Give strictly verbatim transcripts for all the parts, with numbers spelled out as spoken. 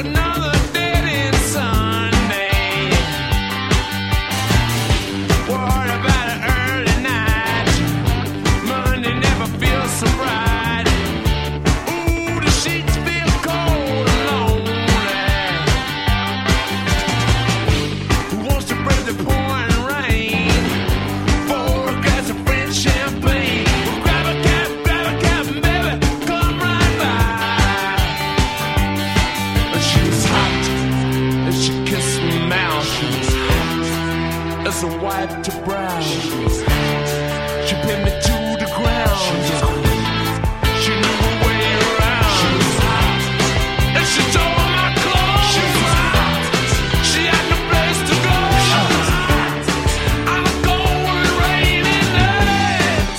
Another dead end Sunday. What about an early night? Monday never feels so bright. Ooh, the sheets feel cold and lonely. Who wants to brave the pouring rain for a glass of French champagne? Well, grab a cab, grab a cab, baby, come right by. She was hot, and she kissed my mouth. She was hot as a white to brown. She was hot. She pinned me to the ground. She was hot. She knew her way around. She was hot. And she tore my clothes. She was hot. She had no place to go. She was hot. On a cold, rainy night.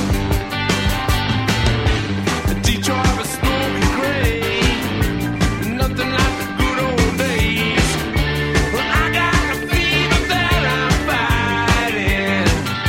The Detroit was smoky gray. Nothing like the good old days. Well, I got a fever that I'm fighting.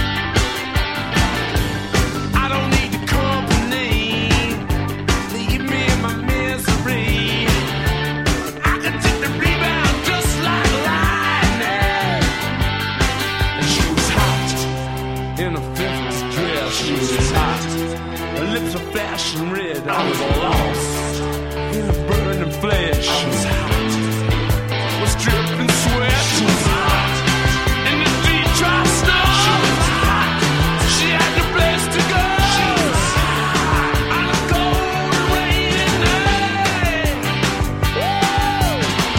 I don't need the company. Leave me in my misery. I can take the rebound just like lightning. And she was hot in a fifties dress. She was hot. Her lips were flashing red. I was lost in her burning flesh. She was hot. Was dripping sweat. She was hot. In the Detroit snow. She was hot. She had no place to go. She was hot. On a cold, rainy night. Woo!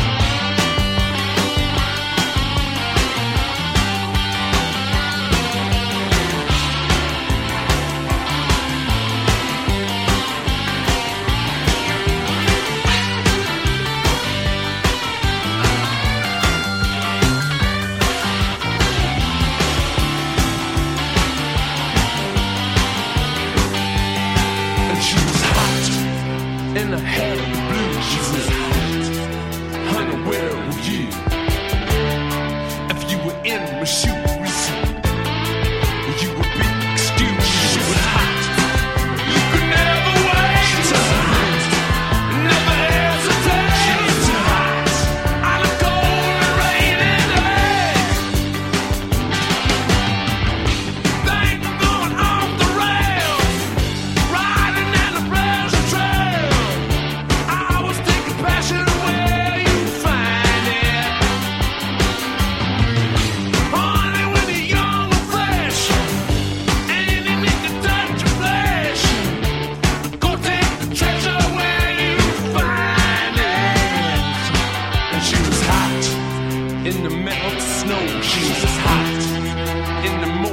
And she was hot in the head of blue. She was hot. Honey, where were you? If you were in my shoes, you would be excused. She was hot. You could never wait. She was hot. Never hesitate. She was hot. On a cold, rainy day. Things going off the rails. Riding down the pleasure trail. I was taking passion where you find it. Honey, when you're young and fresh, and you need to touch your flesh, go take the treasure where you find it. And she was hot in the melted snow. She was hot in the